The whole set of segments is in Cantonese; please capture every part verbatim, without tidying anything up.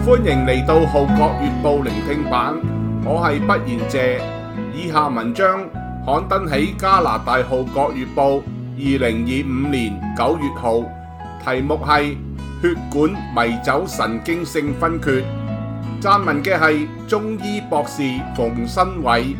歡迎嚟到《號角月報》聆聽版，我係畢賢謝。以下文章刊登喺加拿大《號角月報》二零二五年九月號，題目係血管迷走神經性分缺。撰文嘅係中醫博士馮新偉。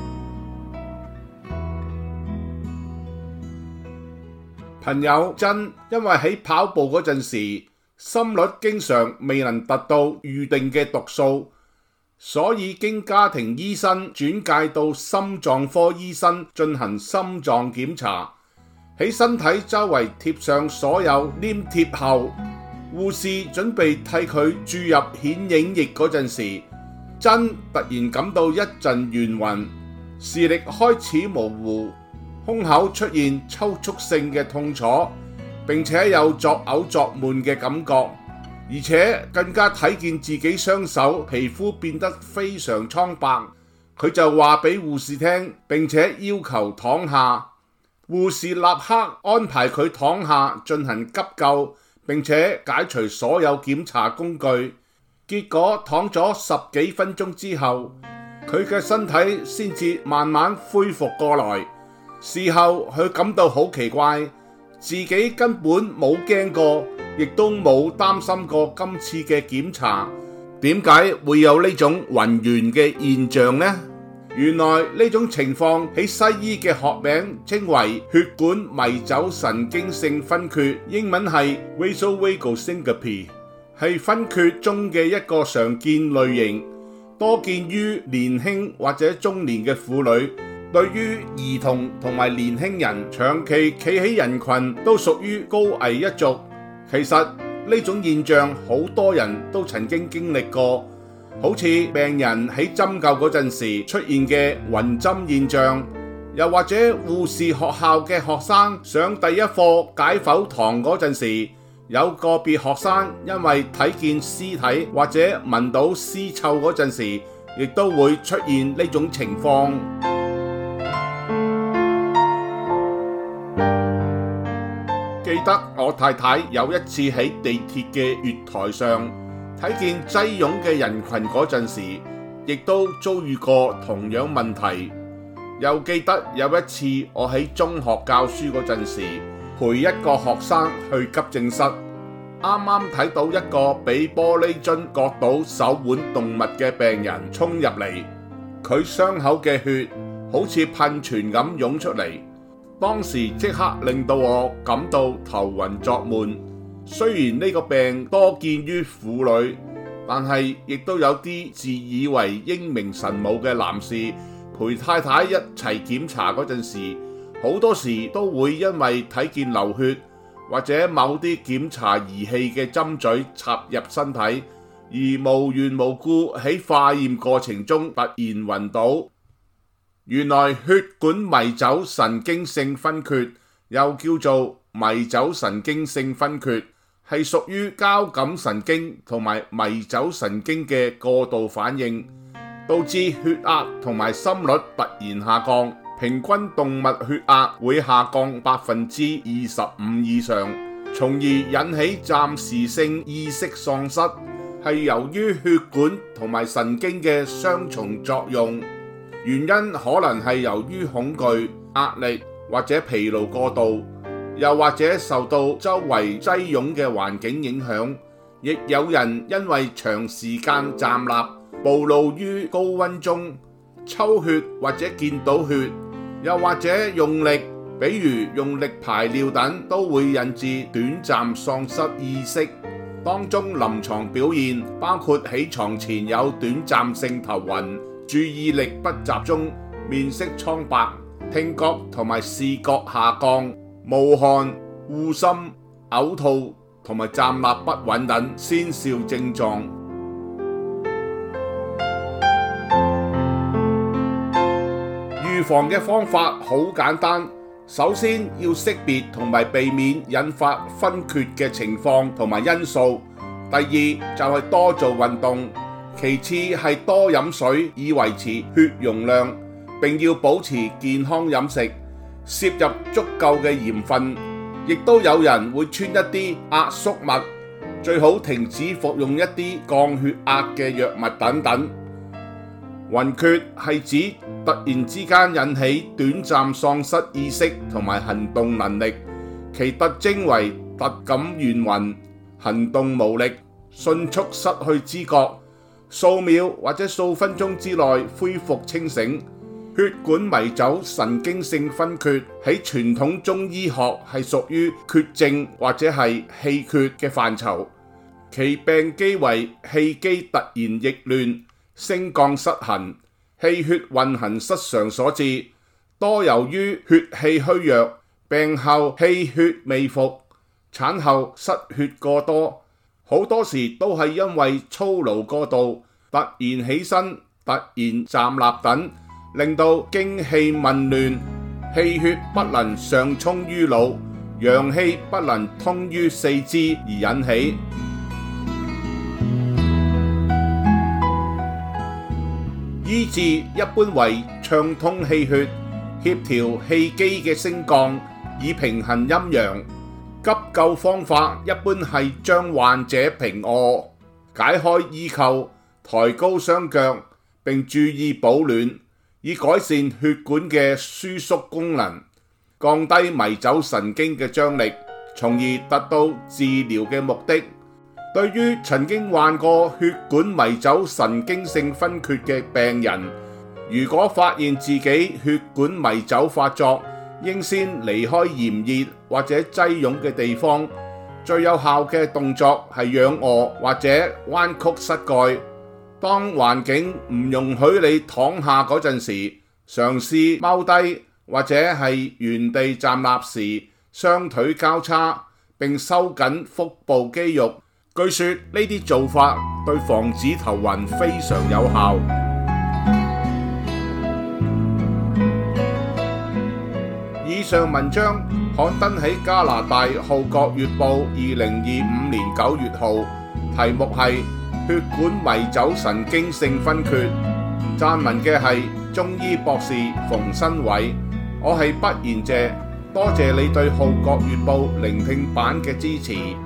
朋友真因為喺跑步嗰陣時，心率經常未能達到預定嘅讀數，所以經家庭醫生轉介到心臟科醫生進行心臟檢查。喺身體周圍貼上所有黏貼後，護士準備替佢注入顯影液嗰陣時，真突然感到一陣眩暈，視力開始模糊，胸口出現抽搐性嘅痛楚，並且有作嘔作悶嘅感覺，而且更加睇見自己雙手皮膚變得非常蒼白。佢就話俾護士聽，並且要求躺下。護士立刻安排佢躺下進行急救，並且解除所有檢查工具。結果躺咗十幾分鐘之後，佢嘅身體先至慢慢恢復過來。事後佢感到好奇怪，自己根本冇驚過，亦都冇擔心過今次嘅檢查。點解會有呢種暈眩嘅現象呢？原來呢種情況喺西醫嘅學名稱為血管迷走神經性分缺，英文係 vasovagal syncope， 係分缺中嘅一個常見類型，多見於年輕或者中年嘅婦女。對於兒童同埋年輕人長期企喺人群都屬於高危一族。其實呢種現象好多人都曾經經歷過，好似病人喺針灸嗰陣時出現嘅暈針現象，又或者護士學校嘅學生上第一課解剖堂嗰陣時，有個別學生因為睇見屍體或者聞到屍臭嗰陣時，亦都會出現呢種情況。記得我太太有一次喺地鐵嘅月台上睇見擠擁嘅人群嗰陣時，亦都遭遇過同樣問題。又記得有一次我喺中學教書嗰陣時，陪一個學生去急症室，啱啱睇到一個俾玻璃樽割到手腕動脈嘅病人衝入嚟，佢傷口嘅血好似噴泉咁湧出嚟。當時即刻令到我感到頭暈作悶。雖然呢個病多見於婦女，但係亦都有啲自以為英明神武嘅男士陪太太一齊檢查嗰陣時，好多時都會因為睇見流血或者某啲檢查儀器嘅針嘴插入身體，而無緣無故喺化驗過程中突然暈倒。原來血管迷走神經性分缺，又叫做迷走神經性分缺，係屬於交感神經同埋迷走神經嘅過度反應，導致血壓同埋心率突然下降，平均動脈血壓會下降百分之二十五以上，從而引起暫時性意識喪失，係由於血管同埋神經嘅雙重作用。原因可能係由於恐懼、壓力或者疲勞過度，又或者受到周圍擠擁嘅環境影響，亦有人因為長時間站立、暴露於高溫中、抽血或者見到血，又或者用力，比如用力排尿等，都會引致短暫喪失意識。當中臨床表現包括起床前有短暫性頭暈、注意力不集中、面色蒼白、聽覺同埋視覺下降、冒汗、惡心、嘔吐同埋站立不穩等先兆症狀。預防嘅方法好簡單，首先要識別同埋避免引發分缺嘅情況同埋因素。第二就係多做運動。其次係多飲水以維持血容量，並要保持健康飲食，攝入足夠嘅鹽分。亦都有人會穿一啲壓縮襪， 最好停止服用一啲降血壓嘅藥物等等。暈厥係指突然之間引起短暫喪失意識同埋行動能力，其特徵為突感眩暈、行動無力、迅速失去知覺，數秒或者數分鐘之內恢復清醒。血管迷走神經性昏厥喺傳統中醫學係屬於缺症或者係氣缺嘅範疇，其病機為氣機突然逆亂、升降失衡、氣血運行失常所致，多由於血氣虛弱，病後氣血未復，產後失血過多，好多時都係因為操勞過度、突然起身、突然站立等，令到精氣紊亂，氣血不能上衝於腦，陽氣不能通於四肢而引起。醫治一般為暢通氣血、協調氣機嘅升降，以平衡陰陽。急救方法一般係將患者平臥，解開衣扣，抬高雙腳，並注意保暖，以改善血管嘅輸縮功能，降低迷走神經嘅張力，從而達到治療嘅目的。對於曾經患過血管迷走神經性昏厥嘅病人，如果發現自己血管迷走發作，應先離開炎熱或者擠擁嘅地方。最有效嘅動作係仰臥或者彎曲膝蓋。當環境唔容許你躺下嗰陣時，嘗試踎低或者係原地站立時，雙腿交叉並收緊腹部肌肉。據說呢啲做法對防止頭暈非常有效。以上文章刊登喺加拿大《號角月報》二零二五年九月號，題目係血管迷走神經性昏厥。撰文嘅係中醫博士馮新偉。我係畢賢謝，多謝你對《號角月報》聆聽版嘅支持。